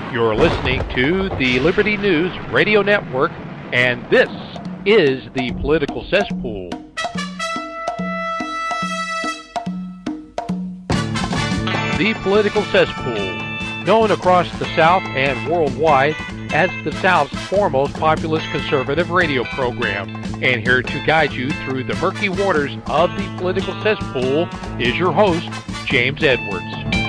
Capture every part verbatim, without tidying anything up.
You're listening to the Liberty News Radio Network, and this is the Political Cesspool. The Political Cesspool, known across the South and worldwide as the South's foremost populist conservative radio program. And here to guide you through the murky waters of the Political Cesspool is your host, James Edwards.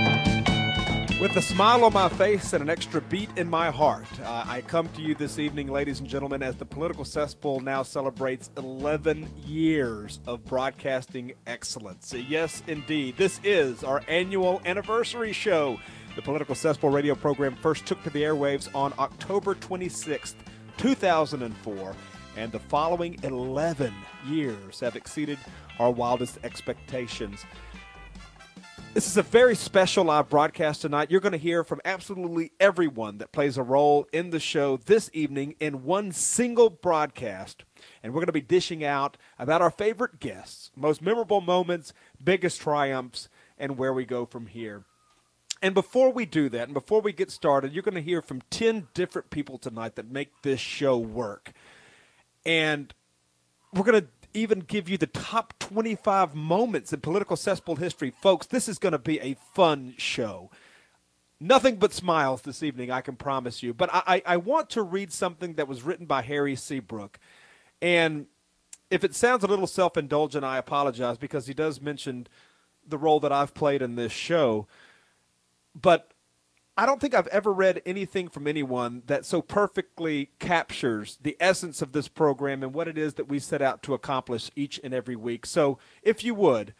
With a smile on my face and an extra beat in my heart, uh, I come to you this evening, ladies and gentlemen, as the Political Cesspool now celebrates eleven years of broadcasting excellence. Yes, indeed, this is our annual anniversary show. The Political Cesspool radio program first took to the airwaves on October twenty-sixth, two thousand four, and the following eleven years have exceeded our wildest expectations. This is a very special live broadcast tonight. You're going to hear from absolutely everyone that plays a role in the show this evening in one single broadcast. And we're going to be dishing out about our favorite guests, most memorable moments, biggest triumphs, and where we go from here. And before we do that, and before we get started, you're going to hear from ten different people tonight that make this show work. And we're going to even give you the top twenty-five moments in Political Cesspool history. Folks, this is going to be a fun show. Nothing but smiles this evening, I can promise you. But I, I want to read something that was written by Harry Seabrook. And if it sounds a little self-indulgent, I apologize, because he does mention the role that I've played in this show. But I don't think I've ever read anything from anyone that so perfectly captures the essence of this program and what it is that we set out to accomplish each and every week. So if you would,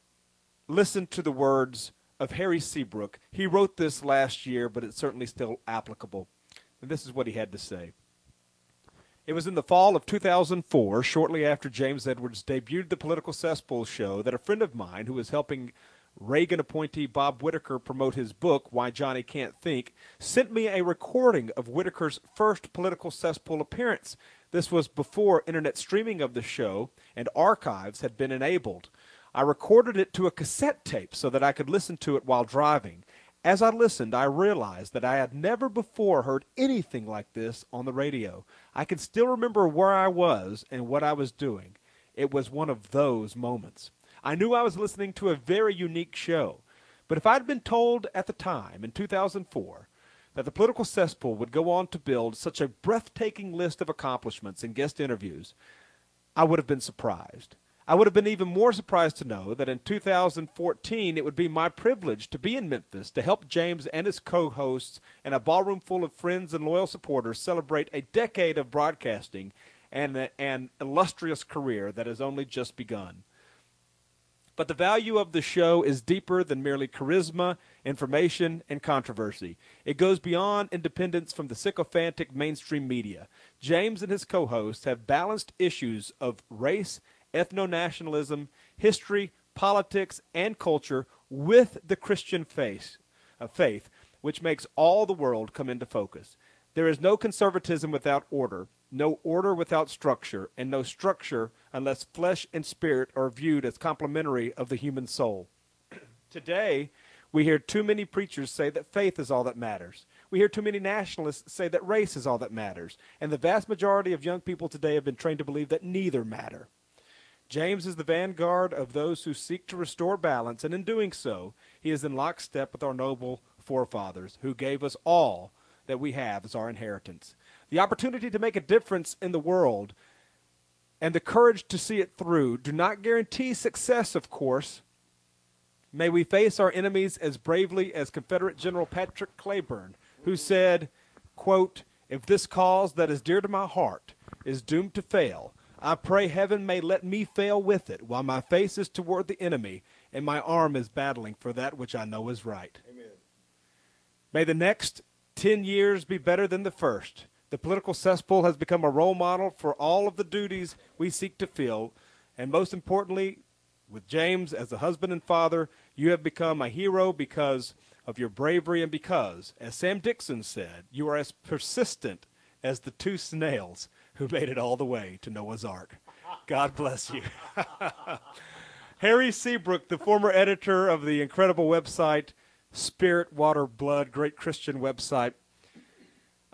listen to the words of Harry Seabrook. He wrote this last year, but it's certainly still applicable. And this is what he had to say. It was in the fall of two thousand four, shortly after James Edwards debuted the Political Cesspool show, that a friend of mine who was helping Reagan appointee Bob Whitaker promote his book, Why Johnny Can't Think, sent me a recording of Whitaker's first Political Cesspool appearance. This was before internet streaming of the show and archives had been enabled. I recorded it to a cassette tape so that I could listen to it while driving. As I listened, I realized that I had never before heard anything like this on the radio. I can still remember where I was and what I was doing. It was one of those moments. I knew I was listening to a very unique show, but if I'd been told at the time, in two thousand four, that the Political Cesspool would go on to build such a breathtaking list of accomplishments and guest interviews, I would have been surprised. I would have been even more surprised to know that in two thousand fourteen it would be my privilege to be in Memphis to help James and his co-hosts and a ballroom full of friends and loyal supporters celebrate a decade of broadcasting and an illustrious career that has only just begun. But the value of the show is deeper than merely charisma, information, and controversy. It goes beyond independence from the sycophantic mainstream media. James and his co-hosts have balanced issues of race, ethno-nationalism, history, politics, and culture with the Christian faith, uh, faith, which makes all the world come into focus. There is no conservatism without order, no order without structure, and no structure unless flesh and spirit are viewed as complementary of the human soul. Today, we hear too many preachers say that faith is all that matters. We hear too many nationalists say that race is all that matters. And the vast majority of young people today have been trained to believe that neither matter. James is the vanguard of those who seek to restore balance, and in doing so, he is in lockstep with our noble forefathers who gave us all that we have as our inheritance. The opportunity to make a difference in the world and the courage to see it through do not guarantee success, of course. May we face our enemies as bravely as Confederate General Patrick Cleburne, who said, quote, "If this cause that is dear to my heart is doomed to fail, I pray heaven may let me fail with it while my face is toward the enemy and my arm is battling for that which I know is right." Amen. May the next ten years be better than the first. The Political Cesspool has become a role model for all of the duties we seek to fill, and most importantly, with James as a husband and father, you have become a hero because of your bravery and because, as Sam Dixon said, you are as persistent as the two snails who made it all the way to Noah's Ark. God bless you. Harry Seabrook, the former editor of the incredible website Spirit, Water, Blood, great Christian website,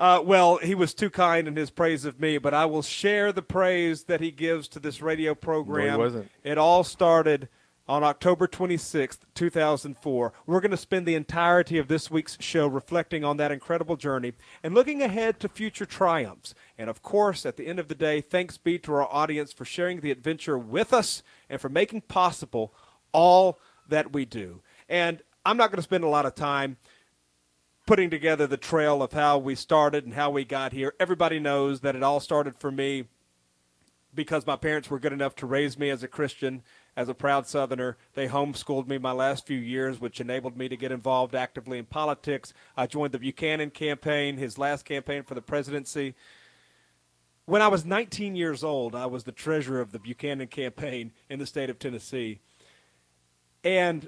Uh, well, he was too kind in his praise of me, but I will share the praise that he gives to this radio program. No, he wasn't. It all started on October twenty-sixth, two thousand four. We're going to spend the entirety of this week's show reflecting on that incredible journey and looking ahead to future triumphs. And, of course, at the end of the day, thanks be to our audience for sharing the adventure with us and for making possible all that we do. And I'm not going to spend a lot of time putting together the trail of how we started and how we got here. Everybody knows that it all started for me because my parents were good enough to raise me as a Christian, as a proud Southerner. They homeschooled me my last few years, which enabled me to get involved actively in politics. I joined the Buchanan campaign, his last campaign for the presidency. When I was nineteen years old, I was the treasurer of the Buchanan campaign in the state of Tennessee. And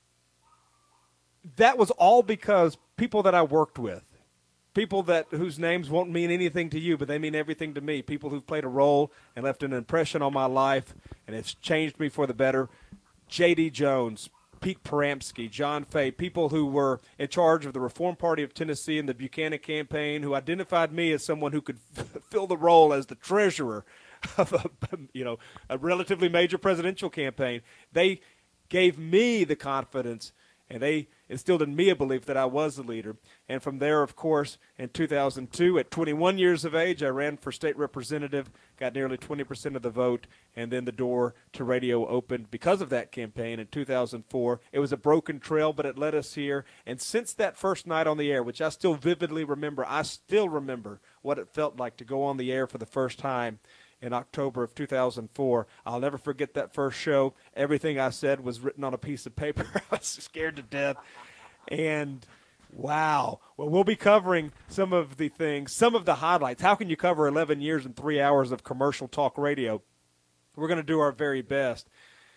that was all because people that I worked with, people that whose names won't mean anything to you, but they mean everything to me, people who've played a role and left an impression on my life, and it's changed me for the better. J D. Jones, Pete Peramsky, John Fay, people who were in charge of the Reform Party of Tennessee and the Buchanan campaign, who identified me as someone who could f- fill the role as the treasurer of a, you know, a relatively major presidential campaign. They gave me the confidence, and they instilled in me a belief that I was the leader. And from there, of course, in two thousand two, at twenty-one years of age, I ran for state representative, got nearly twenty percent of the vote, and then the door to radio opened because of that campaign in two thousand four. It was a broken trail, but it led us here. And since that first night on the air, which I still vividly remember, I still remember what it felt like to go on the air for the first time in October of two thousand four. I'll never forget that first show. Everything I said was written on a piece of paper. I was scared to death. And wow. Well, we'll be covering some of the things, some of the highlights. How can you cover eleven years and three hours of commercial talk radio? We're going to do our very best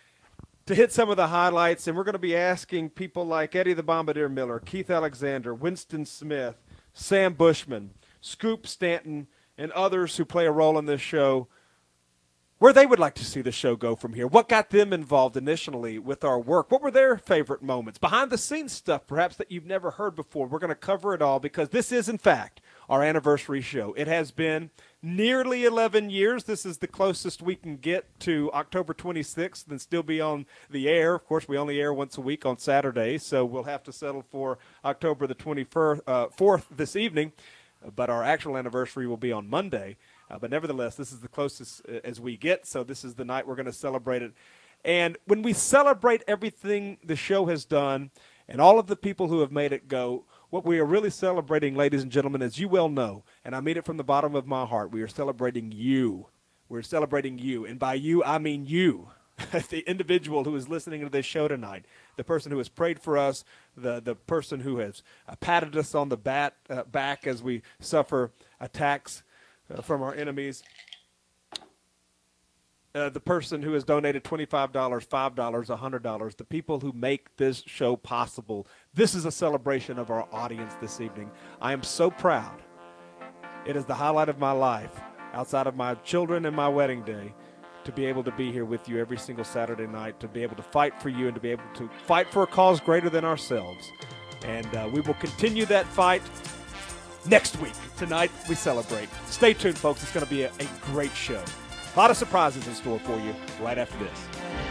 to hit some of the highlights, and we're going to be asking people like Eddie the Bombardier Miller, Keith Alexander, Winston Smith, Sam Bushman, Scoop Stanton, and others who play a role in this show, where they would like to see the show go from here. What got them involved initially with our work? What were their favorite moments? Behind-the-scenes stuff, perhaps, that you've never heard before. We're going to cover it all because this is, in fact, our anniversary show. It has been nearly eleven years. This is the closest we can get to October twenty-sixth and still be on the air. Of course, we only air once a week on Saturdays, so we'll have to settle for October the twenty-fourth uh, fourth this evening. But our actual anniversary will be on Monday. Uh, but nevertheless, this is the closest uh, as we get, so this is the night we're going to celebrate it. And when we celebrate everything the show has done and all of the people who have made it go, what we are really celebrating, ladies and gentlemen, as you well know, and I mean it from the bottom of my heart, we are celebrating you. We're celebrating you. And by you, I mean you. The individual who is listening to this show tonight, the person who has prayed for us, the, the person who has uh, patted us on the bat, uh, back as we suffer attacks uh, from our enemies, uh, the person who has donated twenty-five dollars, five dollars, one hundred dollars, the people who make this show possible. This is a celebration of our audience this evening. I am so proud. It is the highlight of my life, outside of my children and my wedding day, to be able to be here with you every single Saturday night, to be able to fight for you and to be able to fight for a cause greater than ourselves. And uh, we will continue that fight next week. Tonight, we celebrate. Stay tuned, folks. It's going to be a, a great show. A lot of surprises in store for you right after this.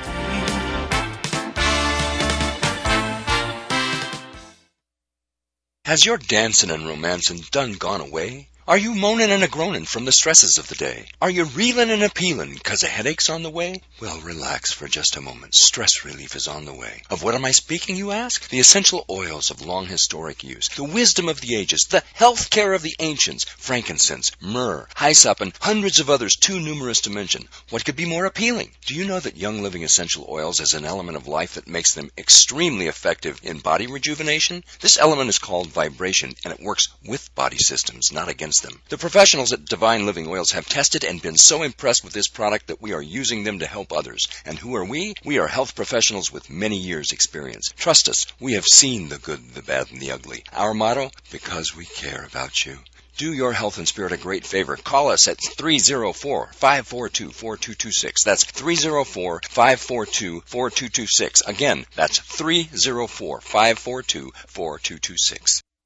Has your dancing and romancing done gone away? Are you moaning and a-groaning from the stresses of the day? Are you reeling and a-peeling because a headache's on the way? Well, relax for just a moment. Stress relief is on the way. Of what am I speaking, you ask? The essential oils of long historic use, the wisdom of the ages, the health care of the ancients, frankincense, myrrh, hyssop, and hundreds of others too numerous to mention. What could be more appealing? Do you know that Young Living Essential Oils is an element of life that makes them extremely effective in body rejuvenation? This element is called vibration, and it works with body systems, not against them. The professionals at Divine Living Oils have tested and been so impressed with this product that we are using them to help others. And who are we? We are health professionals with many years' experience. Trust us, we have seen the good, the bad, and the ugly. Our motto? Because we care about you. Do your health and spirit a great favor. Call us at three oh four, five four two, four two two six. That's three oh four, five four two, four two two six. Again, that's three oh four, five four two, four two two six.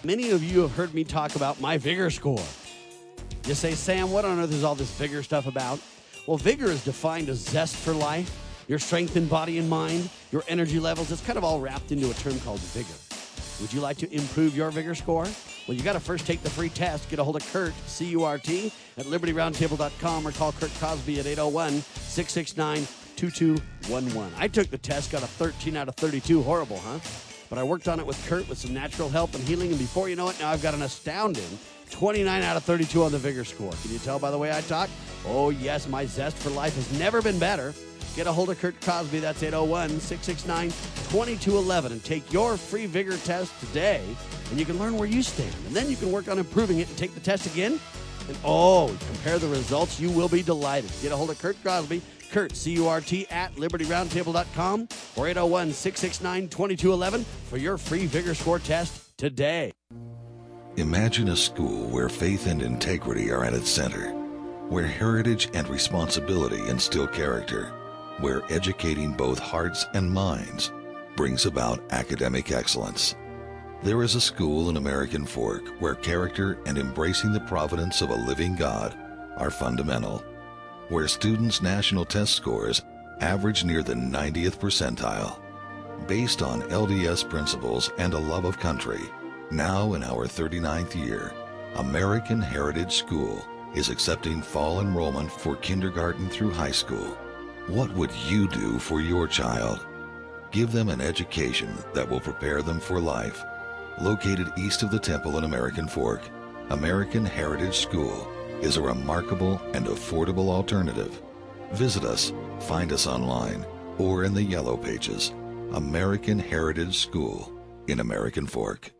Many of you have heard me talk about my Vigor score. You say, Sam, what on earth is all this Vigor stuff about? Well, Vigor is defined as zest for life, your strength in body and mind, your energy levels. It's kind of all wrapped into a term called Vigor. Would you like to improve your Vigor score? Well, you got to first take the free test. Get a hold of Kurt, C U R T, at liberty roundtable dot com or call Kurt Cosby at eight oh one, six six nine, two two one one. I took the test, got a thirteen out of thirty-two. Horrible, huh? But I worked on it with Kurt with some natural help and healing, and before you know it, now I've got an astounding twenty-nine out of thirty-two on the Vigor score. Can you tell by the way I talk? Oh, yes, my zest for life has never been better. Get a hold of Kurt Cosby. That's eight oh one, six six nine, two two one one, and take your free Vigor test today, and you can learn where you stand. And then you can work on improving it and take the test again. And, oh, compare the results. You will be delighted. Get a hold of Kurt Cosby, Kurt, C U R T, at liberty roundtable dot com or eight oh one, six six nine, two two one one for your free Vigor score test today. Imagine a school where faith and integrity are at its center, where heritage and responsibility instill character, where educating both hearts and minds brings about academic excellence. There is a school in American Fork where character and embracing the providence of a living God are fundamental, where students' national test scores average near the ninetieth percentile. Based on L D S principles and a love of country, now in our thirty-ninth year, American Heritage School is accepting fall enrollment for kindergarten through high school. What would you do for your child? Give them an education that will prepare them for life. Located east of the Temple in American Fork, American Heritage School is a remarkable and affordable alternative. Visit us, find us online, or in the Yellow Pages. American Heritage School in American Fork.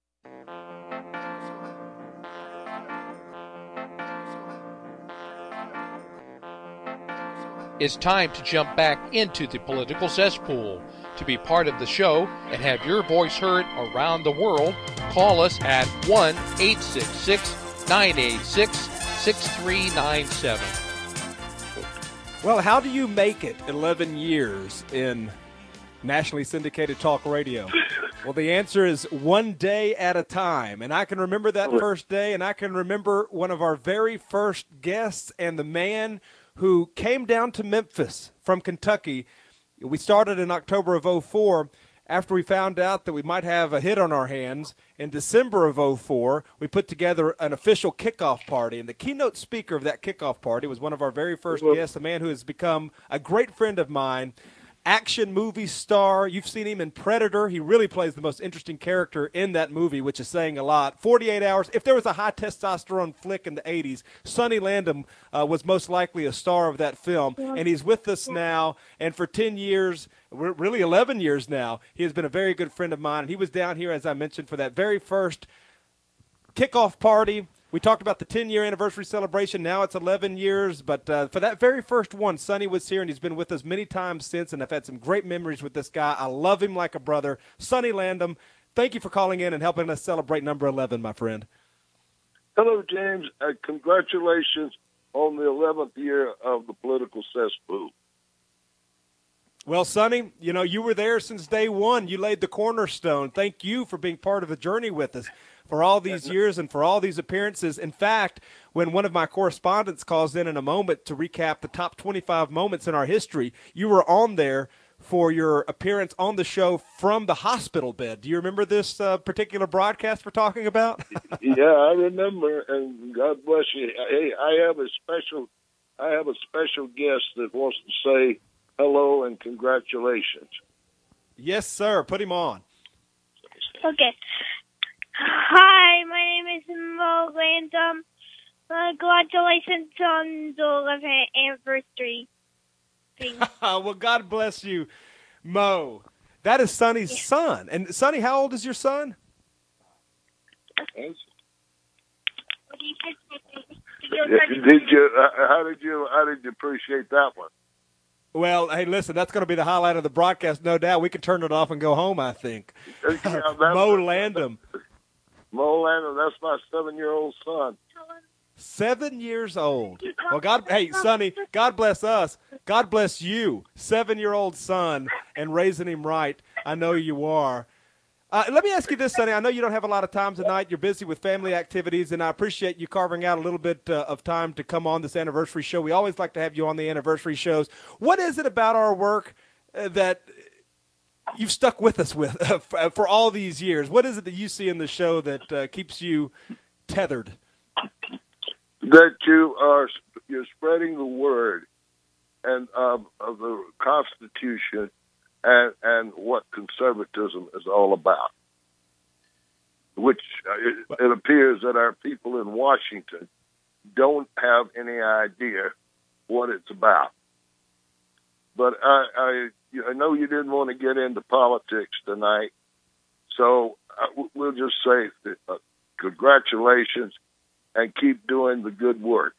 It's time to jump back into the political cesspool. To be part of the show and have your voice heard around the world, call us at one eight six six, nine eight six, six three nine seven. Well, how do you make it eleven years in nationally syndicated talk radio? Well, the answer is one day at a time. And I can remember that first day, and I can remember one of our very first guests and the man who came down to Memphis from Kentucky. We started in October of oh four. After we found out that we might have a hit on our hands, in December of oh four, we put together an official kickoff party. And the keynote speaker of that kickoff party was one of our very first guests, a man who has become a great friend of mine, action movie star. You've seen him in Predator. He really plays the most interesting character in that movie, which is saying a lot. forty-eight hours. If there was a high testosterone flick in the eighties, Sonny Landham uh, was most likely a star of that film. And he's with us now. And for ten years, really eleven years now, he has been a very good friend of mine. And he was down here, as I mentioned, for that very first kickoff party. We talked about the ten-year anniversary celebration. Now it's eleven years. But uh, for that very first one, Sonny was here, and he's been with us many times since, and I've had some great memories with this guy. I love him like a brother. Sonny Landham, thank you for calling in and helping us celebrate number eleven, my friend. Hello, James. Uh, congratulations on the eleventh year of the political cesspool. Well, Sonny, you know, you were there since day one. You laid the cornerstone. Thank you for being part of the journey with us for all these years and for all these appearances. In fact, when one of my correspondents calls in in a moment to recap the top twenty-five moments in our history, you were on there for your appearance on the show from the hospital bed. Do you remember this uh, particular broadcast we're talking about? Yeah, I remember, and God bless you. Hey, I have a special, I have a special guest that wants to say hello and congratulations. Yes, sir. Put him on. Okay. Hi, my name is Mo Landham. Uh, congratulations on the eleventh anniversary thing. Well, God bless you, Mo. That is Sonny's yeah. son. And, Sonny, how old is your son? Did you? Uh, how did you? How did you appreciate that one? Well, hey, listen, that's going to be the highlight of the broadcast, no doubt. We can turn it off and go home, I think. Yeah, Mo Landham. Mo Landham, that's my seven-year-old son. Seven years old. Well, God, hey, Sonny, God bless us. God bless you, seven-year-old son, and raising him right. I know you are. Uh, let me ask you this, Sonny. I know you don't have a lot of time tonight. You're busy with family activities, and I appreciate you carving out a little bit uh, of time to come on this anniversary show. We always like to have you on the anniversary shows. What is it about our work uh, that you've stuck with us with uh, for, for all these years? What is it that you see in the show that uh, keeps you tethered? That you are you're spreading the word and uh, of the Constitution. And, and what conservatism is all about, which uh, it, it appears that our people in Washington don't have any idea what it's about. But I, I, I know you didn't want to get into politics tonight, so I, we'll just say that, uh, congratulations and keep doing the good work.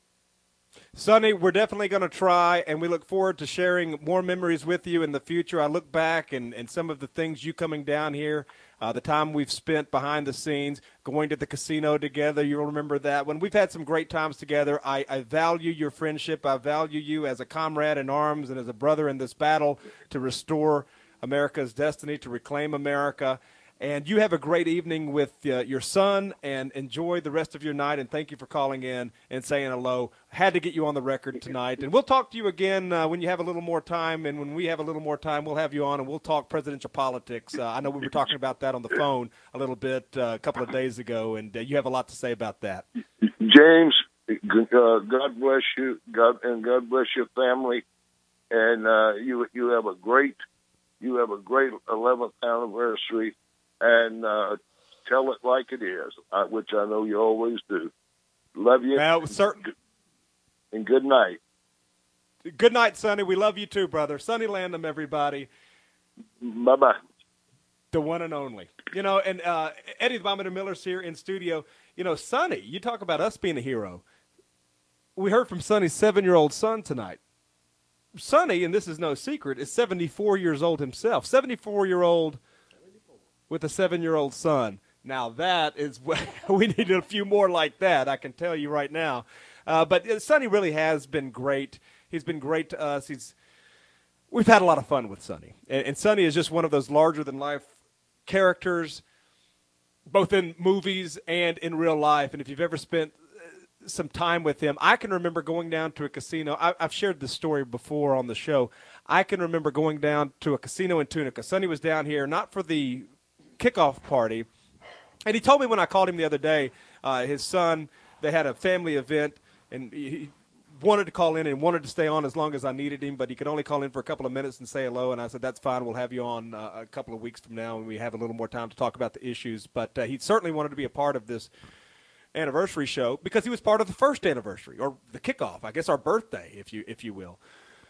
Sonny, we're definitely going to try, and we look forward to sharing more memories with you in the future. I look back and, and some of the things you coming down here, uh, the time we've spent behind the scenes, going to the casino together. You'll remember that. When we've had some great times together, I, I value your friendship. I value you as a comrade in arms and as a brother in this battle to restore America's destiny, to reclaim America. And you have a great evening with uh, your son, and enjoy the rest of your night. And thank you for calling in and saying hello. Had to get you on the record tonight. And we'll talk to you again uh, when you have a little more time. And when we have a little more time, we'll have you on, and we'll talk presidential politics. Uh, I know we were talking about that on the phone a little bit uh, a couple of days ago, and uh, you have a lot to say about that. James, uh, God bless you, God, and God bless your family. And uh, you you have a great you have a great eleventh anniversary. And uh, tell it like it is, uh, which I know you always do. Love you. Well, sir. And good night. Good night, Sonny. We love you too, brother. Sonny Landham, everybody. Bye-bye. The one and only. You know, and uh, Eddie the Bomber Miller's here in studio. You know, Sonny, you talk about us being a hero. We heard from Sonny's seven-year-old son tonight. Sonny, and this is no secret, is seventy-four years old himself. seventy-four-year-old with a seven-year-old son. Now that is, we need a few more like that, I can tell you right now. Uh, but Sonny really has been great. He's been great to us. He's, we've had a lot of fun with Sonny. And, and Sonny is just one of those larger-than-life characters, both in movies and in real life. And if you've ever spent some time with him, I can remember going down to a casino. I, I've shared this story before on the show. I can remember going down to a casino in Tunica. Sonny was down here, not for the kickoff party, and he told me when I called him the other day, uh, his son, they had a family event, and he wanted to call in and wanted to stay on as long as I needed him, but he could only call in for a couple of minutes and say hello, and I said, that's fine, we'll have you on uh, a couple of weeks from now when we have a little more time to talk about the issues. But uh, he certainly wanted to be a part of this anniversary show because he was part of the first anniversary, or the kickoff, I guess our birthday, if you if you will,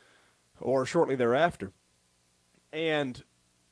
or shortly thereafter. And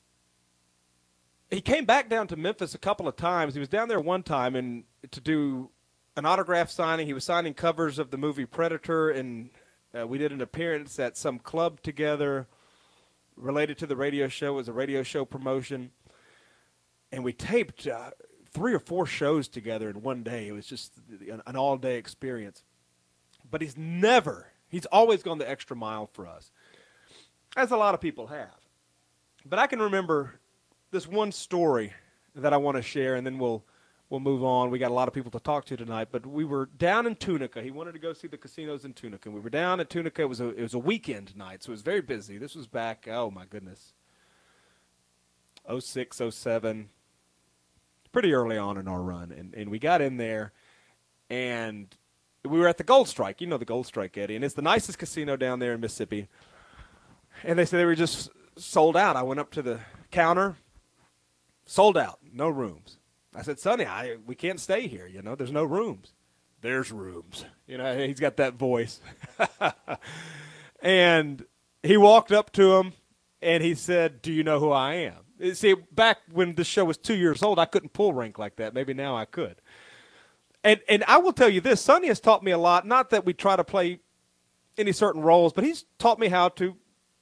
he came back down to Memphis a couple of times. He was down there one time and to do an autograph signing. He was signing covers of the movie Predator, and uh, we did an appearance at some club together related to the radio show. It was a radio show promotion. And we taped uh, three or four shows together in one day. It was just an, an all-day experience. But he's never, he's always gone the extra mile for us, as a lot of people have. But I can remember this one story that I want to share, and then we'll we'll move on. We got a lot of people to talk to tonight, but we were down in Tunica. He wanted to go see the casinos in Tunica. We were down in Tunica. It was a it was a weekend night, so it was very busy. This was back, oh my goodness, oh six, oh seven, pretty early on in our run, and and we got in there, and we were at the Gold Strike. You know the Gold Strike, Eddie, and it's the nicest casino down there in Mississippi. And they said they were just sold out. I went up to the counter. Sold out, no rooms. I said, Sonny, I, we can't stay here, you know, there's no rooms. There's rooms. You know, he's got that voice. And he walked up to him, and he said, do you know who I am? See, back when the show was two years old, I couldn't pull rank like that. Maybe now I could. And and I will tell you this, Sonny has taught me a lot, not that we try to play any certain roles, but he's taught me how to,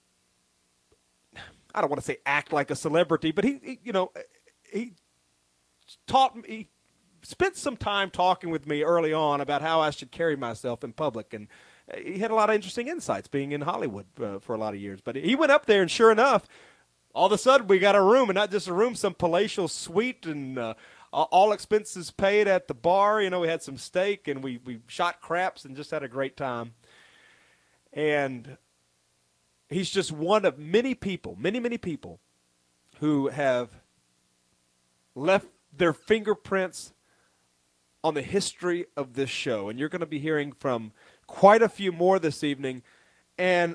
I don't want to say act like a celebrity, but he, he you know, he taught me, he spent some time talking with me early on about how I should carry myself in public. And he had a lot of interesting insights being in Hollywood uh, for a lot of years. But he went up there, and sure enough, all of a sudden we got a room, and not just a room, some palatial suite, and uh, all expenses paid at the bar. You know, we had some steak, and we, we shot craps and just had a great time. And he's just one of many people, many, many people who have left their fingerprints on the history of this show. And you're going to be hearing from quite a few more this evening. And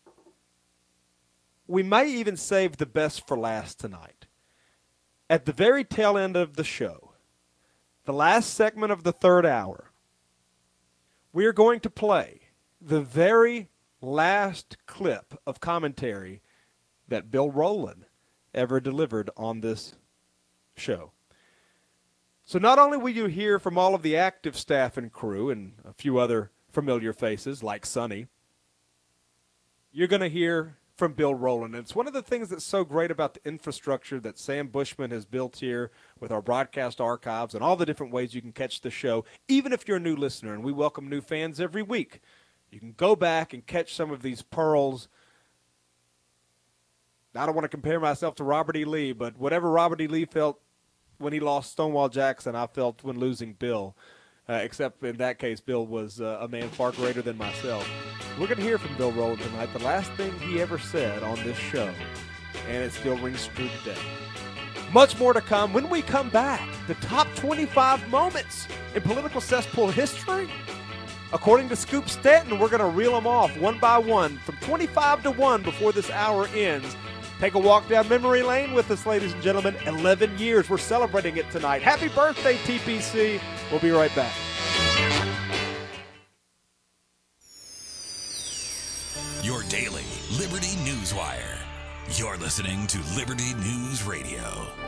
we may even save the best for last tonight. At the very tail end of the show, the last segment of the third hour, we are going to play the very last clip of commentary that Bill Rowland ever delivered on this show. So not only will you hear from all of the active staff and crew and a few other familiar faces like Sonny, you're going to hear from Bill Rowland. And it's one of the things that's so great about the infrastructure that Sam Bushman has built here with our broadcast archives and all the different ways you can catch the show, even if you're a new listener. And we welcome new fans every week. You can go back and catch some of these pearls. I don't want to compare myself to Robert E. Lee, but whatever Robert E. Lee felt when he lost Stonewall Jackson, I felt when losing Bill. Uh, except in that case, Bill was uh, a man far greater than myself. We're going to hear from Bill Rowland tonight, the last thing he ever said on this show, and it still rings true today. Much more to come when we come back. The top twenty-five moments in political cesspool history. According to Scoop Stanton, we're going to reel them off one by one from twenty-five to one before this hour ends. Take a walk down memory lane with us, ladies and gentlemen. eleven years. We're celebrating it tonight. Happy birthday, T P C. We'll be right back. Your daily Liberty Newswire. You're listening to Liberty News Radio.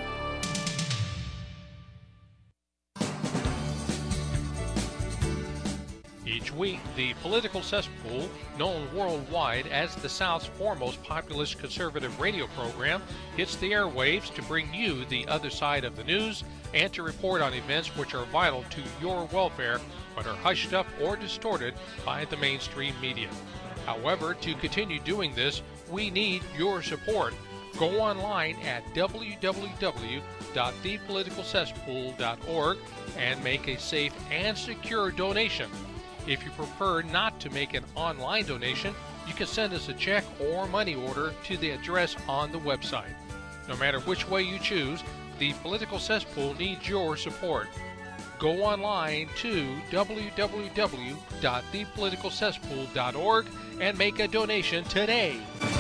Each week, the political cesspool, known worldwide as the South's foremost populist conservative radio program, hits the airwaves to bring you the other side of the news and to report on events which are vital to your welfare but are hushed up or distorted by the mainstream media. However, to continue doing this, we need your support. Go online at w w w dot the political cesspool dot org and make a safe and secure donation. If you prefer not to make an online donation, you can send us a check or money order to the address on the website. No matter which way you choose, the political cesspool needs your support. Go online to w w w dot the political cesspool dot org and make a donation today.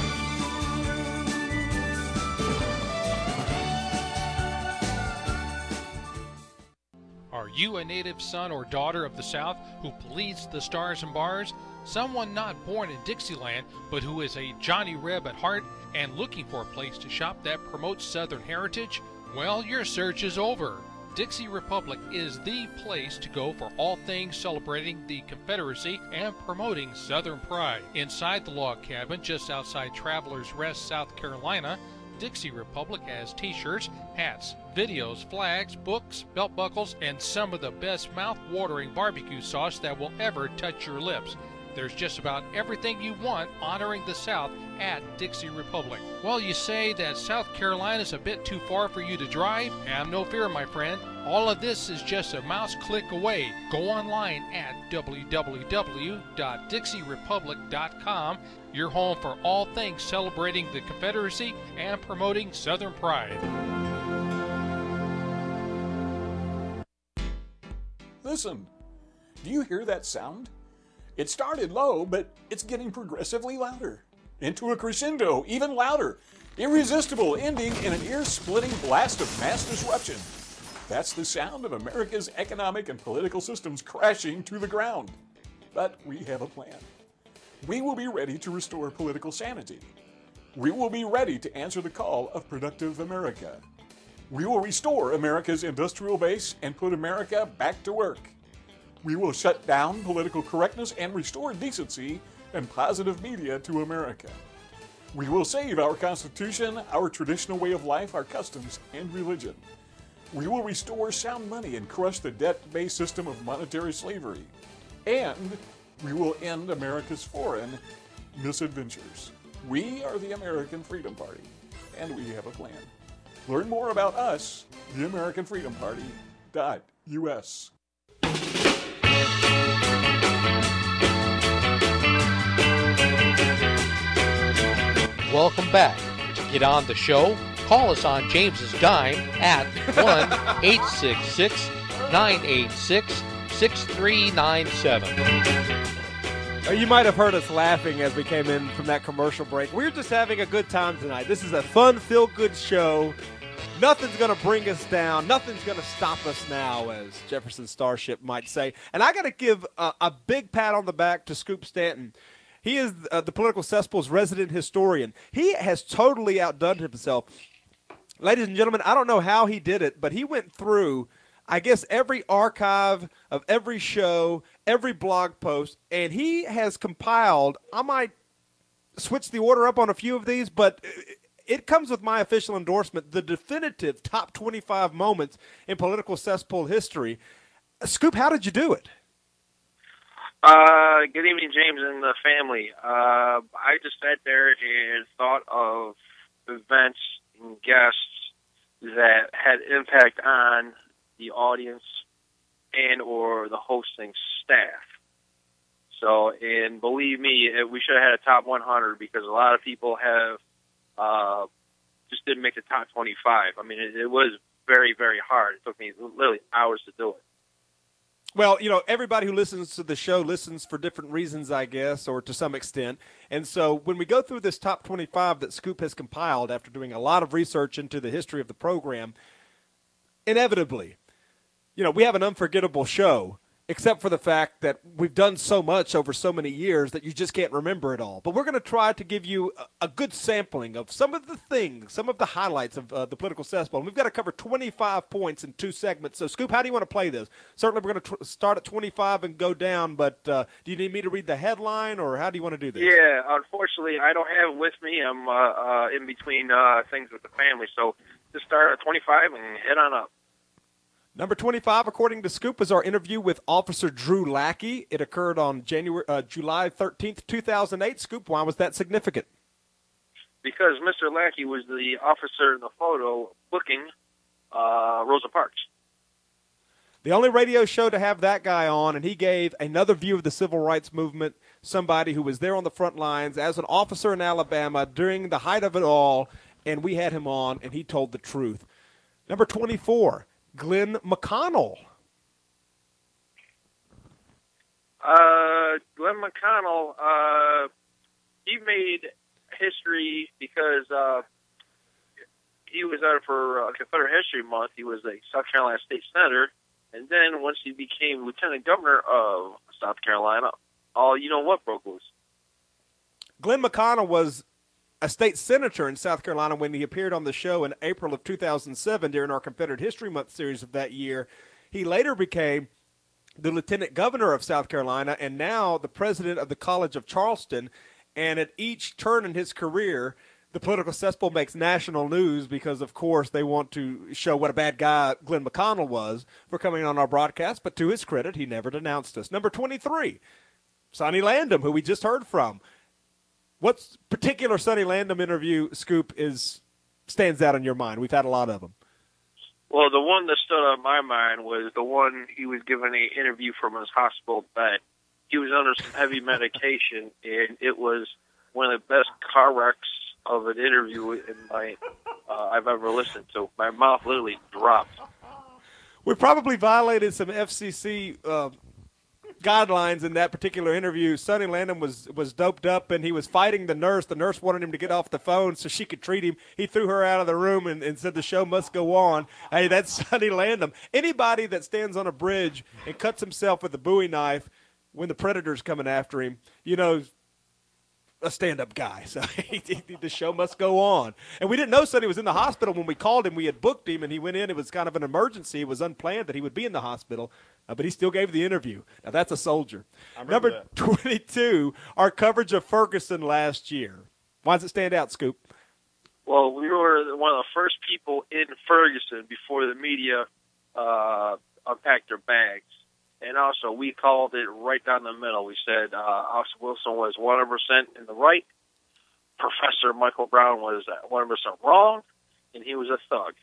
Are you a native son or daughter of the South who bleeds the stars and bars? Someone not born in Dixieland, but who is a Johnny Reb at heart and looking for a place to shop that promotes Southern heritage? Well, your search is over. Dixie Republic is the place to go for all things celebrating the Confederacy and promoting Southern pride. Inside the log cabin just outside Travelers Rest, South Carolina, Dixie Republic has t-shirts, hats, videos, flags, books, belt buckles, and some of the best mouth-watering barbecue sauce that will ever touch your lips. There's just about everything you want honoring the South at Dixie Republic. Well, you say that South Carolina's a bit too far for you to drive? Have no fear, my friend. All of this is just a mouse click away. Go online at w w w dot dixie republic dot com, your home for all things celebrating the Confederacy and promoting Southern pride. Listen, do you hear that sound? It started low, but it's getting progressively louder. Into a crescendo, even louder. Irresistible, ending in an ear-splitting blast of mass disruption. That's the sound of America's economic and political systems crashing to the ground. But we have a plan. We will be ready to restore political sanity. We will be ready to answer the call of productive America. We will restore America's industrial base and put America back to work. We will shut down political correctness and restore decency and positive media to America. We will save our Constitution, our traditional way of life, our customs, and religion. We will restore sound money and crush the debt-based system of monetary slavery. And we will end America's foreign misadventures. We are the American Freedom Party. and we have a plan. Learn more about us, the American Freedom Party dot U S. Welcome back. To get on the show, call us on James's dime at one eight six six, nine eight six, six three nine seven. You might have heard us laughing as we came in from that commercial break. We're just having a good time tonight. This is a fun, feel-good show. Nothing's going to bring us down. Nothing's going to stop us now, as Jefferson Starship might say. And I got to give a, a big pat on the back to Scoop Stanton. He is uh, the Political Cesspool's resident historian. He has totally outdone himself. Ladies and gentlemen, I don't know how he did it, but he went through, I guess, every archive of every show, every blog post, and he has compiled, I might switch the order up on a few of these, but it comes with my official endorsement, the definitive top twenty-five moments in Political Cesspool history. Scoop, how did you do it? Uh, good evening, James and the family. Uh, I just sat there and thought of events and guests that had impact on the audience and or the hosting staff. So, and believe me, we should have had a top one hundred because a lot of people have uh, just didn't make the top twenty-five. I mean, it, it was very, very hard. It took me literally hours to do it. Well, you know, everybody who listens to the show listens for different reasons, I guess, or to some extent. And so when we go through this top twenty-five that Scoop has compiled after doing a lot of research into the history of the program, inevitably, you know, we have an unforgettable show, except for the fact that we've done so much over so many years that you just can't remember it all. But we're going to try to give you a, a good sampling of some of the things, some of the highlights of uh, the Political Cesspool. And we've got to cover twenty-five points in two segments. So, Scoop, how do you want to play this? Certainly we're going to tr- start at twenty-five and go down, but uh, do you need me to read the headline, or how do you want to do this? Yeah, unfortunately, I don't have it with me. I'm uh, uh, in between uh, things with the family. So just start at twenty-five and head on up. Number twenty-five, according to Scoop, is our interview with Officer Drew Lackey. It occurred on January, uh, July thirteenth, two thousand eight. Scoop, why was that significant? Because Mister Lackey was the officer in the photo booking uh, Rosa Parks. The only radio show to have that guy on, and he gave another view of the civil rights movement, somebody who was there on the front lines as an officer in Alabama during the height of it all, and we had him on, and he told the truth. Number twenty-four. Glenn McConnell. Uh, Glenn McConnell, uh, he made history because uh, he was out for uh, Confederate History Month. He was a South Carolina state senator, and then once he became lieutenant governor of South Carolina, all you know what broke loose. Glenn McConnell was a state senator in South Carolina when he appeared on the show in April of two thousand seven during our Confederate History Month series of that year. He later became the lieutenant governor of South Carolina and now the president of the College of Charleston. And at each turn in his career, the Political Cesspool makes national news because, of course, they want to show what a bad guy Glenn McConnell was for coming on our broadcast. But to his credit, he never denounced us. Number twenty-three, Sonny Landham, who we just heard from. What particular Sonny Landham interview, Scoop, is stands out in your mind? We've had a lot of them. Well, the one that stood out in my mind was the one he was given an interview from his hospital bed. He was under some heavy medication, and it was one of the best car wrecks of an interview in my uh, I've ever listened to. My mouth literally dropped. We probably violated some F C C uh, guidelines in that particular interview. Sonny Landham was was doped up, and he was fighting the nurse. The nurse wanted him to get off the phone so she could treat him. He threw her out of the room and, and said the show must go on. Hey, that's Sonny Landham. Anybody that stands on a bridge and cuts himself with a Bowie knife when the predator's coming after him, you know, a stand-up guy. So the show must go on. And we didn't know Sonny was in the hospital when we called him. We had booked him, and he went in. It was kind of an emergency. It was unplanned that he would be in the hospital, uh, but he still gave the interview. Now, that's a soldier. Number that. twenty-two, our coverage of Ferguson last year. Why does it stand out, Scoop? Well, we were one of the first people in Ferguson before the media uh, unpacked their bags. And also, we called it right down the middle. We said uh, Officer Wilson was one hundred percent in the right, Professor Michael Brown was one hundred percent wrong, and he was a thug.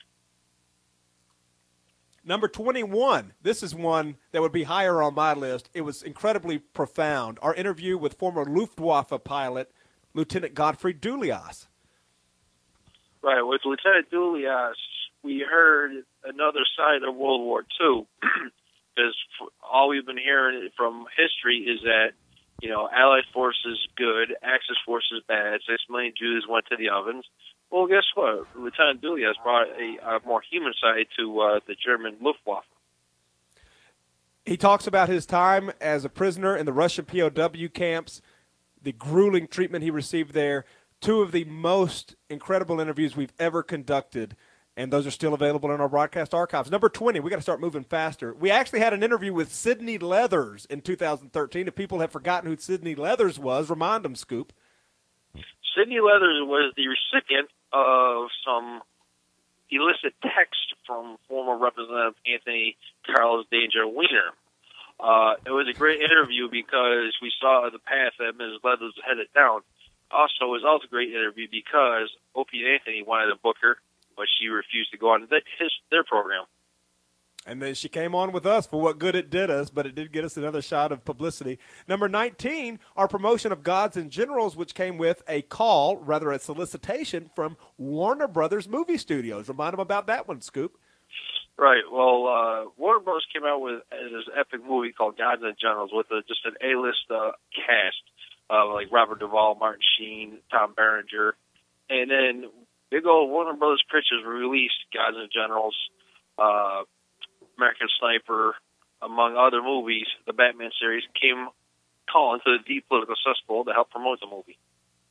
Number twenty-one. This is one that would be higher on my list. It was incredibly profound. Our interview with former Luftwaffe pilot, Lieutenant Godfrey Dulias. Right, with Lieutenant Dulias, we heard another side of World War Two, because all we've been hearing from history is that, you know, Allied forces good, Axis forces bad, six million Jews went to the ovens. Well, guess what? Lieutenant Dulias brought a, a more human side to uh, the German Luftwaffe. He talks about his time as a prisoner in the Russian P O W camps, the grueling treatment he received there, two of the most incredible interviews we've ever conducted, and those are still available in our broadcast archives. Number twenty, we got to start moving faster. We actually had an interview with Sidney Leathers in two thousand thirteen. If people have forgotten who Sidney Leathers was, remind them, Scoop. Sidney Leathers was the recipient of some illicit text from former Representative Anthony Carlos Danger Wiener. Uh, it was a great interview because we saw the path that Miz Leathers headed down. Also, it was also a great interview because Opie and Anthony wanted to book her, but she refused to go on the, his, their program. And then she came on with us for what good it did us, but it did get us another shot of publicity. Number nineteen, our promotion of Gods and Generals, which came with a call, rather a solicitation, from Warner Brothers Movie Studios. Remind them about that one, Scoop. Right. Well, uh, Warner Bros. Came out with this epic movie called Gods and Generals with a, just an A-list uh, cast, uh, like Robert Duvall, Martin Sheen, Tom Berenger. And then big old Warner Brothers Pictures released Gods and Generals, uh, American Sniper, among other movies. The Batman series came calling to the Deep Political Cesspool to help promote the movie.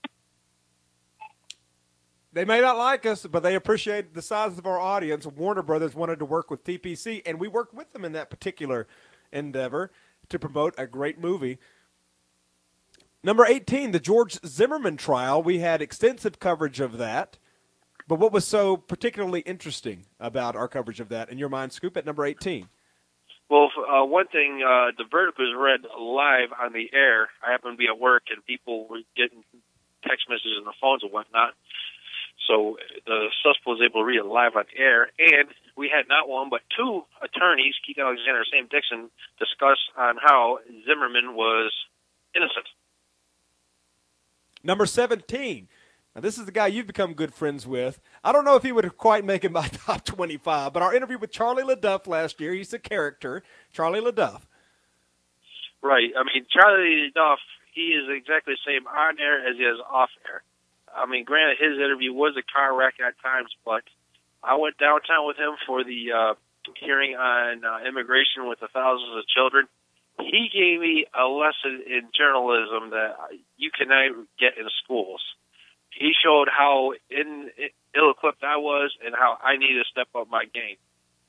They may not like us, but they appreciate the size of our audience. Warner Brothers wanted to work with T P C, and we worked with them in that particular endeavor to promote a great movie. Number eighteen, the George Zimmerman trial. We had extensive coverage of that. But what was so particularly interesting about our coverage of that, in your mind, Scoop, at number eighteen? Well, uh, one thing, uh, the verdict was read live on the air. I happened to be at work, and people were getting text messages on the phones and whatnot. So the cesspool was able to read it live on the air. And we had not one, but two attorneys, Keith Alexander and Sam Dixon, discuss on how Zimmerman was innocent. Number seventeen. Now, this is the guy you've become good friends with. I don't know if he would quite make it my top twenty-five, but our interview with Charlie LaDuff last year, he's a character, Charlie LaDuff. Right. I mean, Charlie LaDuff, he is exactly the same on air as he is off air. I mean, granted, his interview was a car wreck at times, but I went downtown with him for the uh, hearing on uh, immigration with the thousands of children. He gave me a lesson in journalism that you cannot get in schools. He showed how in, ill-equipped I was and how I needed to step up my game.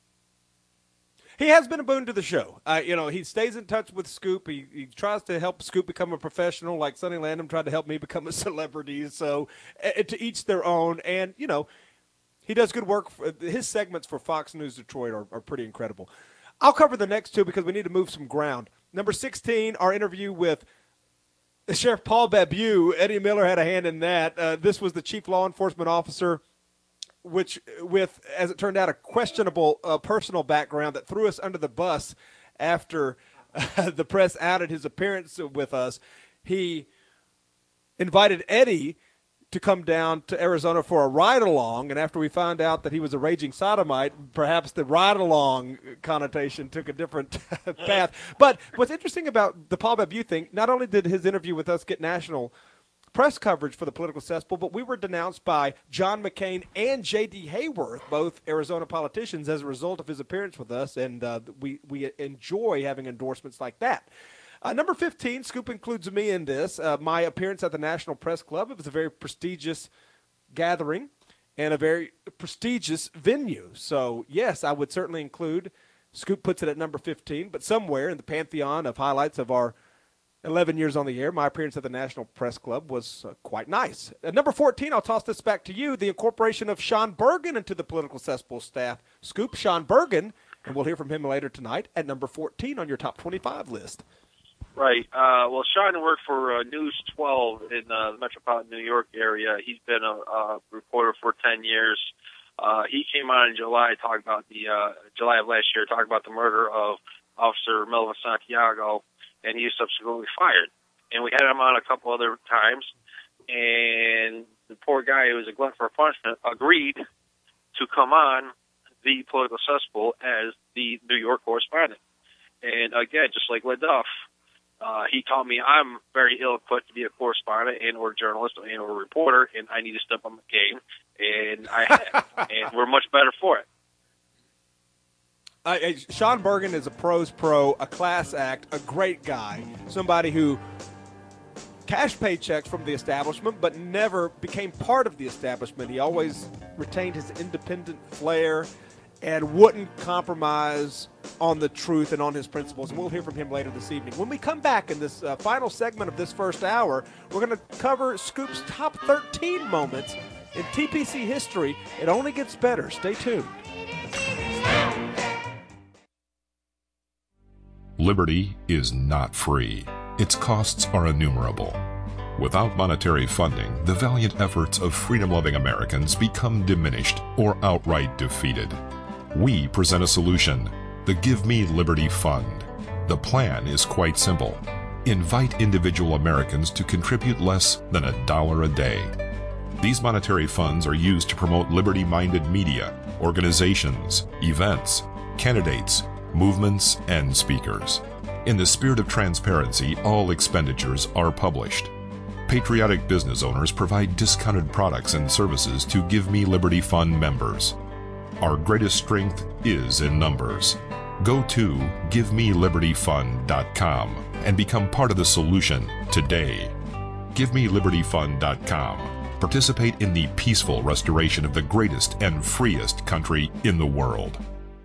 He has been a boon to the show. Uh, you know, he stays in touch with Scoop. He, he tries to help Scoop become a professional, like Sonny Landham tried to help me become a celebrity. So uh, to each their own. And, you know, he does good work. For, his segments for Fox News Detroit are, are pretty incredible. I'll cover the next two because we need to move some ground. Number sixteen, our interview with Sheriff Paul Babu. Eddie Miller had a hand in that. Uh, this was the chief law enforcement officer, which with, as it turned out, a questionable uh, personal background that threw us under the bus after uh, the press outed his appearance with us. He invited Eddie to come down to Arizona for a ride-along, and after we found out that he was a raging sodomite, perhaps the ride-along connotation took a different path. But what's interesting about the Paul Babu thing, not only did his interview with us get national press coverage for the Political Cesspool, but we were denounced by John McCain and J D. Hayworth, both Arizona politicians, as a result of his appearance with us, and uh, we, we enjoy having endorsements like that. Uh, number fifteen, Scoop includes me in this, uh, my appearance at the National Press Club. It was a very prestigious gathering and a very prestigious venue. So, yes, I would certainly include, Scoop puts it at number fifteen, but somewhere in the pantheon of highlights of our eleven years on the air, my appearance at the National Press Club was uh, quite nice. At number fourteen, I'll toss this back to you, the incorporation of Sean Bergen into the Political Cesspool staff. Scoop, Sean Bergen, and we'll hear from him later tonight at number fourteen on your top twenty-five list. Right. Uh, well, Sean worked for uh, News twelve in uh, the metropolitan New York area. He's been a, a reporter for ten years. Uh, he came on in July, talking about the uh, July of last year, talking about the murder of Officer Melvin Santiago, and he was subsequently fired. And we had him on a couple other times, and the poor guy who was a glutton for punishment agreed to come on the Political Cesspool as the New York correspondent. And again, just like Leduff, uh, he told me I'm very ill-equipped to be a correspondent and or journalist and or reporter, and I need to step on the game, and I have, and we're much better for it. Uh, Sean Bergen is a pros pro, a class act, a great guy, somebody who cashed paychecks from the establishment but never became part of the establishment. He always retained his independent flair and wouldn't compromise on the truth and on his principles. And we'll hear from him later this evening. When we come back in this uh, final segment of this first hour, we're going to cover Scoop's top thirteen moments in T P C history. It only gets better. Stay tuned. Liberty is not free. Its costs are innumerable. Without monetary funding, the valiant efforts of freedom-loving Americans become diminished or outright defeated. We present a solution, the Give Me Liberty Fund. The plan is quite simple. Invite individual Americans to contribute less than a dollar a day. These monetary funds are used to promote liberty-minded media, organizations, events, candidates, movements, and speakers. In the spirit of transparency, all expenditures are published. Patriotic business owners provide discounted products and services to Give Me Liberty Fund members. Our greatest strength is in numbers. Go to give me liberty fund dot com and become part of the solution today. give me liberty fund dot com. Participate in the peaceful restoration of the greatest and freest country in the world.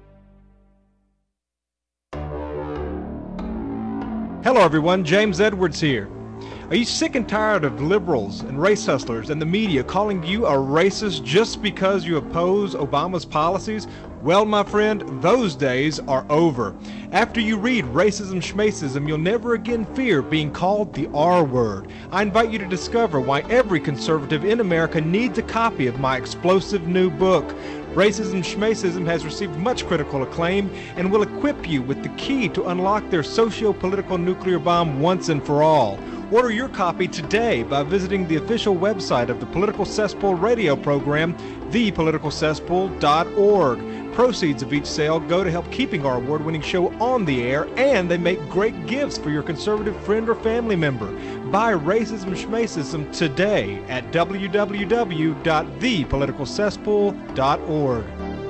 Hello everyone, James Edwards here. Are you sick and tired of liberals and race hustlers and the media calling you a racist just because you oppose Obama's policies? Well, my friend, those days are over. After you read Racism Schmacism, you'll never again fear being called the R word. I invite you to discover why every conservative in America needs a copy of my explosive new book. Racism Schmacism has received much critical acclaim and will equip you with the key to unlock their socio-political nuclear bomb once and for all. Order your copy today by visiting the official website of the Political Cesspool radio program, the political cesspool dot org. Proceeds of each sale go to help keeping our award-winning show on the air, and they make great gifts for your conservative friend or family member. Buy Racism Schmacism today at w w w dot the political cesspool dot org.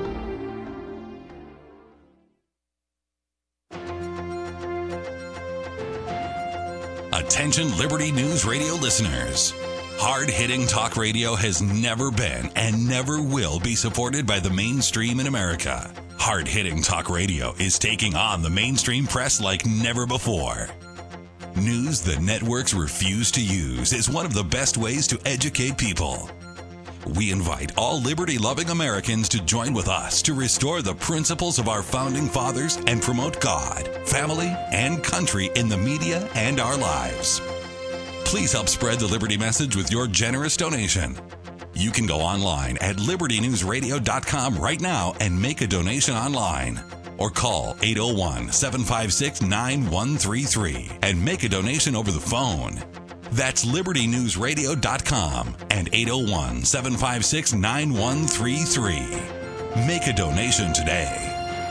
Attention Liberty News Radio listeners. Hard-hitting talk radio has never been and never will be supported by the mainstream in America. Hard-hitting talk radio is taking on the mainstream press like never before. News the networks refuse to use is one of the best ways to educate people. We invite all liberty-loving Americans to join with us to restore the principles of our founding fathers and promote God, family, and country in the media and our lives. Please help spread the Liberty message with your generous donation. You can go online at liberty news radio dot com right now and make a donation online. Or call eight oh one, seven five six, nine one three three and make a donation over the phone. That's liberty news radio dot com and eight oh one, seven five six, nine one three three. Make a donation today.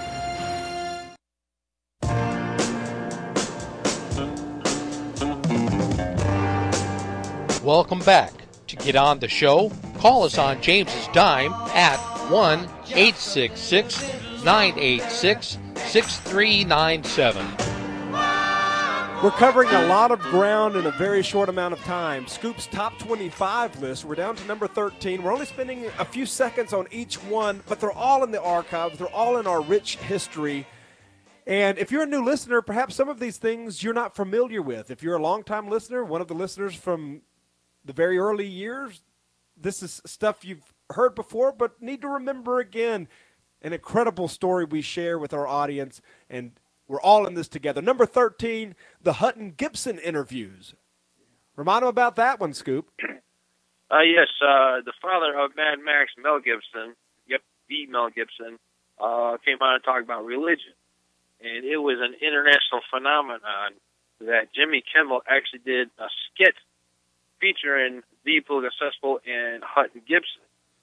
Welcome back. To get on the show, call us on James's dime at one eight six six, nine eight six, six three nine seven. We're covering a lot of ground in a very short amount of time. Scoop's top twenty-five list, we're down to number thirteen. We're only spending a few seconds on each one, but they're all in the archives. They're all in our rich history. And if you're a new listener, perhaps some of these things you're not familiar with. If you're a longtime listener, one of the listeners from the very early years, this is stuff you've heard before but need to remember again. An incredible story we share with our audience, and We're all in this together. Number thirteen, the Hutton Gibson interviews. Remind them about that one, Scoop. Uh, yes, uh, the father of Mad Max, Mel Gibson, yep, the Mel Gibson, uh, came on and talked about religion. And it was an international phenomenon that Jimmy Kimmel actually did a skit featuring the political successful and Hutton Gibson.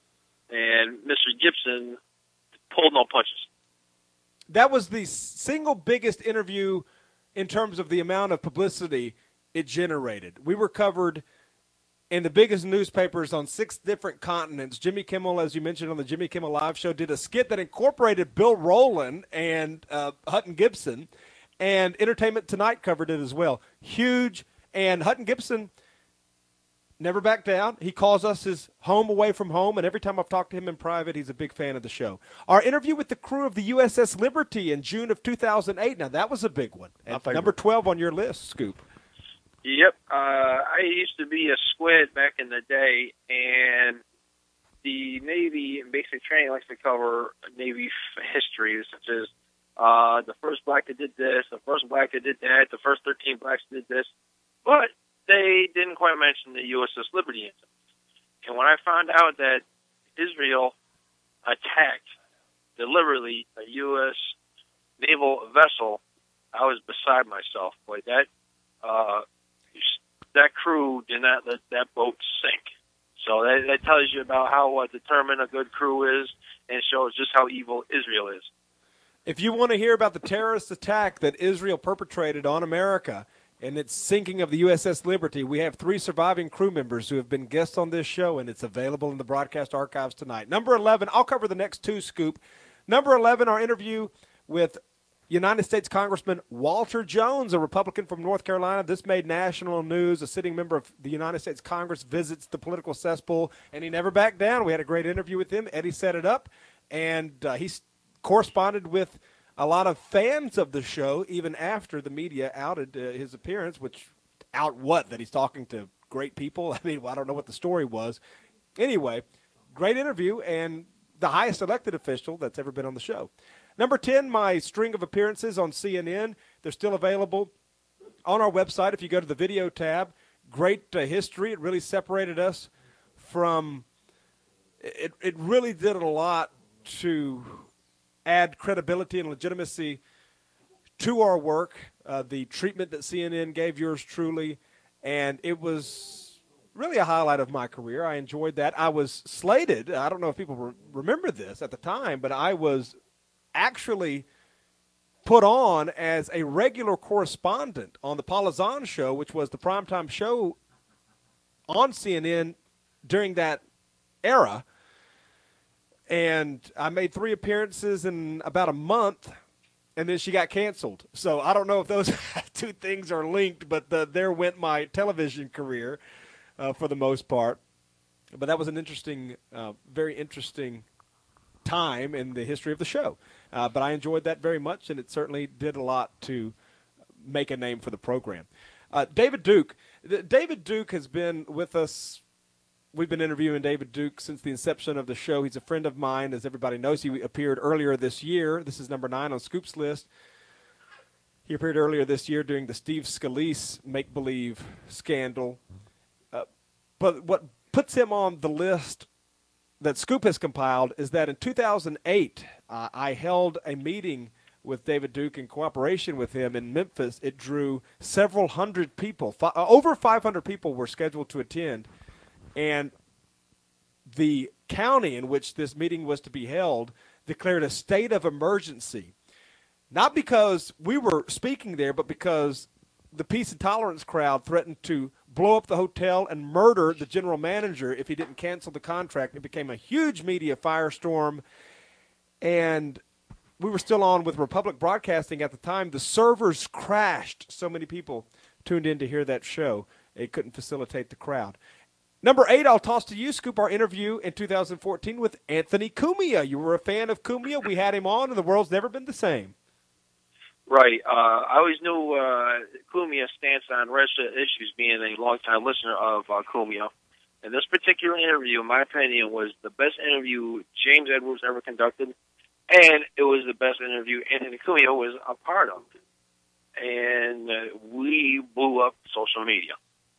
And Mister Gibson pulled no punches. That was the single biggest interview in terms of the amount of publicity it generated. We were covered in the biggest newspapers on six different continents. Jimmy Kimmel, as you mentioned on the Jimmy Kimmel Live show, did a skit that incorporated Bill Rowland and uh, Hutton Gibson, and Entertainment Tonight covered it as well. Huge, and Hutton Gibson never backed down. He calls us his home away from home, and every time I've talked to him in private, he's a big fan of the show. Our interview with the crew of the U S S Liberty in June of two thousand eight, now that was a big one. And number twelve on your list, Scoop. Yep. Uh, I used to be a squid back in the day, and the Navy in basic training likes to cover Navy f- history, such as uh, the first black that did this, the first black that did that, the first thirteen blacks did this. But they didn't quite mention the U S S Liberty incident. And when I found out that Israel attacked deliberately a U S naval vessel, I was beside myself. Boy, that uh, that crew did not let that boat sink. So that, that tells you about how uh, determined a good crew is, and shows just how evil Israel is. If you want to hear about the terrorist attack that Israel perpetrated on America and its sinking of the U S S Liberty, we have three surviving crew members who have been guests on this show, and it's available in the broadcast archives tonight. Number eleven, I'll cover the next two, Scoop. Number eleven, our interview with United States Congressman Walter Jones, a Republican from North Carolina. This made national news. A sitting member of the United States Congress visits the political cesspool, and he never backed down. We had a great interview with him. Eddie set it up, and uh, he corresponded with a lot of fans of the show, even after the media outed uh, his appearance, which out what? That he's talking to great people? I mean, well, I don't know what the story was. Anyway, great interview, and the highest elected official that's ever been on the show. Number ten, my string of appearances on C N N. They're still available on our website if you go to the video tab. Great uh, history. It really separated us from it, – it really did a lot to add credibility and legitimacy to our work, uh, the treatment that C N N gave yours truly, and it was really a highlight of my career. I enjoyed that. I was slated – I don't know if people re- remember this at the time, but I was – actually put on as a regular correspondent on the Paula Zahn show, which was the primetime show on C N N during that era. And I made three appearances in about a month, and then she got canceled. So I don't know if those two things are linked, but the, there went my television career uh, for the most part. But that was an interesting, uh, very interesting time in the history of the show. Uh, but I enjoyed that very much, and it certainly did a lot to make a name for the program. Uh, David Duke. David Duke has been with us. We've been interviewing David Duke since the inception of the show. He's a friend of mine, as everybody knows. He appeared earlier this year. This is number nine on Scoop's list. He appeared earlier this year during the Steve Scalise make-believe scandal. Uh, but what puts him on the list that Scoop has compiled is that in two thousand eight, uh, I held a meeting with David Duke in cooperation with him in Memphis. It drew several hundred people. Fi- uh, over five hundred people were scheduled to attend. And the county in which this meeting was to be held declared a state of emergency. Not because we were speaking there, but because the peace and tolerance crowd threatened to blow up the hotel and murder the general manager if he didn't cancel the contract. It became a huge media firestorm, and we were still on with Republic Broadcasting at the time. The servers crashed. So many people tuned in to hear that show. It couldn't facilitate the crowd. Number eight, I'll toss to you, Scoop, our interview in two thousand fourteen with Anthony Cumia. You were a fan of Cumia. We had him on, and the world's never been the same. Right. Uh, I always knew uh, Cumia's stance on racial issues, being a longtime listener of uh, Cumia. And this particular interview, in my opinion, was the best interview James Edwards ever conducted. And it was the best interview Anthony Cumia was a part of. And uh, we blew up social media.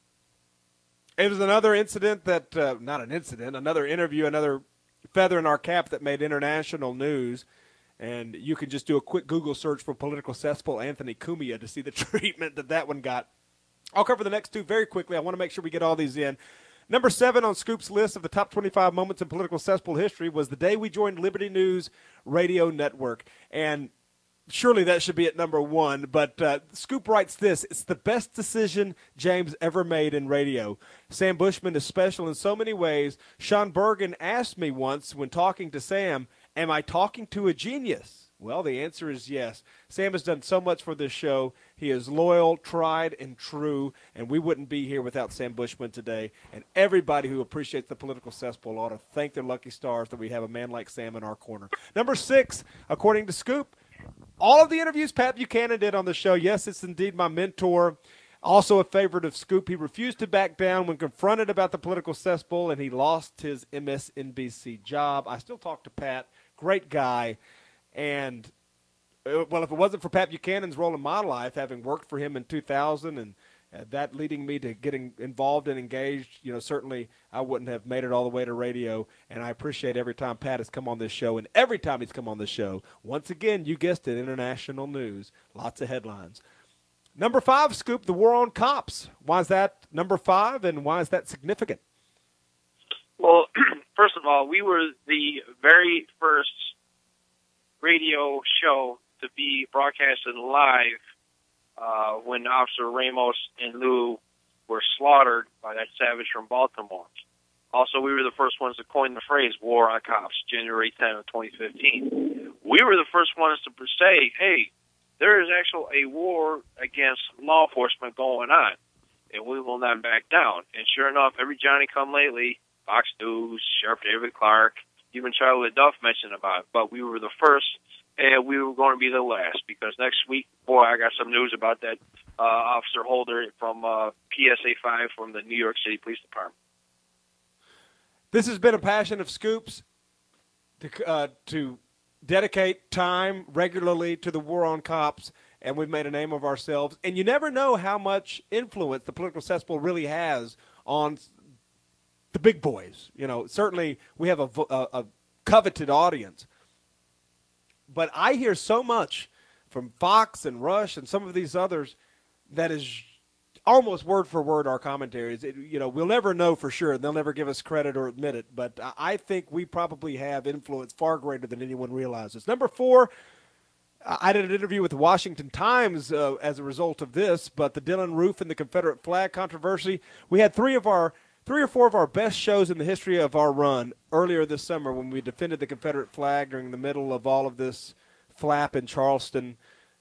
It was another incident that, uh, not an incident, another interview, another feather in our cap that made international news. And you can just do a quick Google search for political cesspool Anthony Cumia to see the treatment that that one got. I'll cover the next two very quickly. I want to make sure we get all these in. Number seven on Scoop's list of the top twenty-five moments in political cesspool history was the day we joined Liberty News Radio Network. And surely that should be at number one, but uh, Scoop writes this: it's the best decision James ever made in radio. Sam Bushman is special in so many ways. Sean Bergen asked me once when talking to Sam, am I talking to a genius? Well, the answer is yes. Sam has done so much for this show. He is loyal, tried, and true, and we wouldn't be here without Sam Bushman today. And everybody who appreciates the political cesspool ought to thank their lucky stars that we have a man like Sam in our corner. Number six, according to Scoop, all of the interviews Pat Buchanan did on the show, yes, it's indeed my mentor, also a favorite of Scoop. He refused to back down when confronted about the political cesspool, and he lost his M S N B C job. I still talk to Pat, great guy, and, uh, well, if it wasn't for Pat Buchanan's role in my life, having worked for him in two thousand and uh, that leading me to getting involved and engaged, you know, certainly I wouldn't have made it all the way to radio, and I appreciate every time Pat has come on this show, and every time he's come on this show, once again, you guessed it, international news, lots of headlines. Number five, Scoop, the war on cops. Why is that number five, and why is that significant? Well, first of all, we were the very first radio show to be broadcasted live uh, when Officer Ramos and Lou were slaughtered by that savage from Baltimore. Also, we were the first ones to coin the phrase war on cops, January tenth of twenty fifteen. We were the first ones to say, hey, there is actually a war against law enforcement going on, and we will not back down. And sure enough, every Johnny-come-lately, Fox News, Sheriff David Clark, even Charlie Duff mentioned about it. But we were the first, and we were going to be the last, because next week, boy, I got some news about that uh, Officer Holder from uh, P S A five from the New York City Police Department. This has been a passion of Scoop's to, uh, to dedicate time regularly to the war on cops, and we've made a name of ourselves. And you never know how much influence the political cesspool really has on the big boys. You know, certainly we have a, a, a coveted audience. But I hear so much from Fox and Rush and some of these others that is almost word for word our commentaries. It, you know, we'll never know for sure. They'll never give us credit or admit it. But I think we probably have influence far greater than anyone realizes. Number four, I did an interview with the Washington Times uh, as a result of this, but the Dylan Roof and the Confederate flag controversy, we had three of our Three or four of our best shows in the history of our run earlier this summer when we defended the Confederate flag during the middle of all of this flap in Charleston.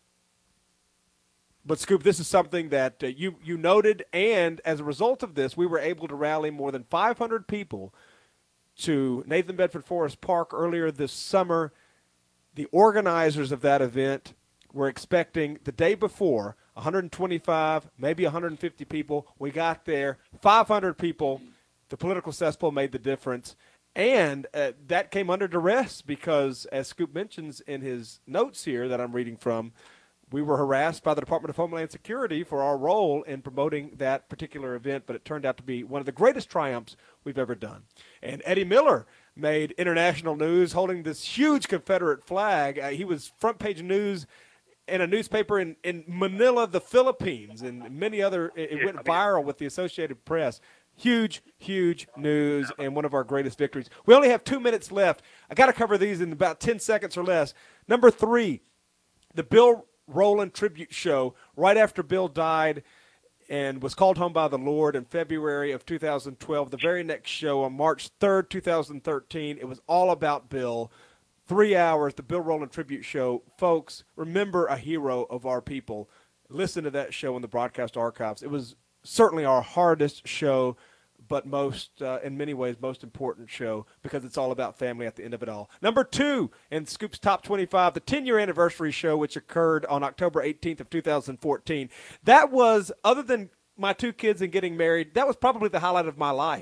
But, Scoop, this is something that uh, you, you noted, and as a result of this, we were able to rally more than five hundred people to Nathan Bedford Forest Park earlier this summer. The organizers of that event were expecting the day before one hundred twenty-five, maybe one hundred fifty people. We got there, five hundred people. The political cesspool made the difference. And uh, that came under duress because, as Scoop mentions in his notes here that I'm reading from, we were harassed by the Department of Homeland Security for our role in promoting that particular event, but it turned out to be one of the greatest triumphs we've ever done. And Eddie Miller made international news holding this huge Confederate flag. Uh, he was front page news in a newspaper in, in Manila, the Philippines, and many other, it, it went viral with the Associated Press. Huge, huge news and one of our greatest victories. We only have two minutes left. I got to cover these in about ten seconds or less. Number three, the Bill Rowland Tribute Show, right after Bill died and was called home by the Lord in February of two thousand twelve. The very next show on March third, two thousand thirteen, it was all about Bill. Three hours, the Bill Rowland Tribute Show. Folks, remember a hero of our people. Listen to that show in the broadcast archives. It was certainly our hardest show, but most, uh, in many ways, most important show because it's all about family at the end of it all. Number two in Scoop's Top twenty-five, the ten-year anniversary show, which occurred on October eighteenth of two thousand fourteen. That was, other than my two kids and getting married, that was probably the highlight of my life.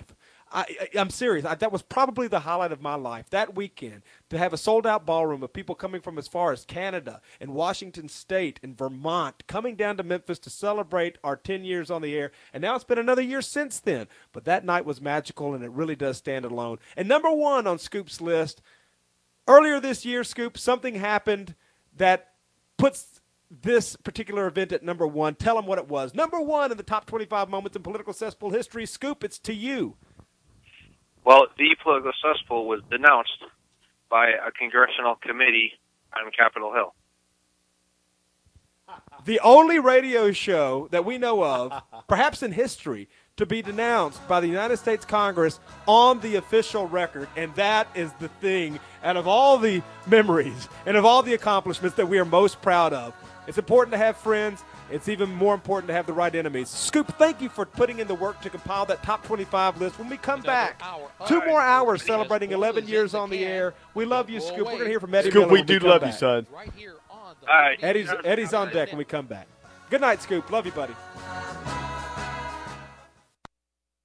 I, I, I'm serious. I, that was probably the highlight of my life that weekend, to have a sold-out ballroom of people coming from as far as Canada and Washington State and Vermont coming down to Memphis to celebrate our ten years on the air. And now it's been another year since then. But that night was magical, and it really does stand alone. And number one on Scoop's list, earlier this year, Scoop, something happened that puts this particular event at number one. Tell them what it was. Number one in the top twenty-five moments in political cesspool history. Scoop, it's to you. Well, the political cesspool was denounced by a congressional committee on Capitol Hill. The only radio show that we know of, perhaps in history, to be denounced by the United States Congress on the official record, and that is the thing out of all the memories and of all the accomplishments that we are most proud of. It's important to have friends. It's even more important to have the right enemies. Scoop, thank you for putting in the work to compile that top twenty-five list. When we come back, two more hours celebrating eleven years on the air. We love you, Scoop. We're going to hear from Eddie Scoop, Miller we when do come love back. you, son. All right. Eddie's, Eddie's on deck when we come back. Good night, Scoop. Love you, buddy.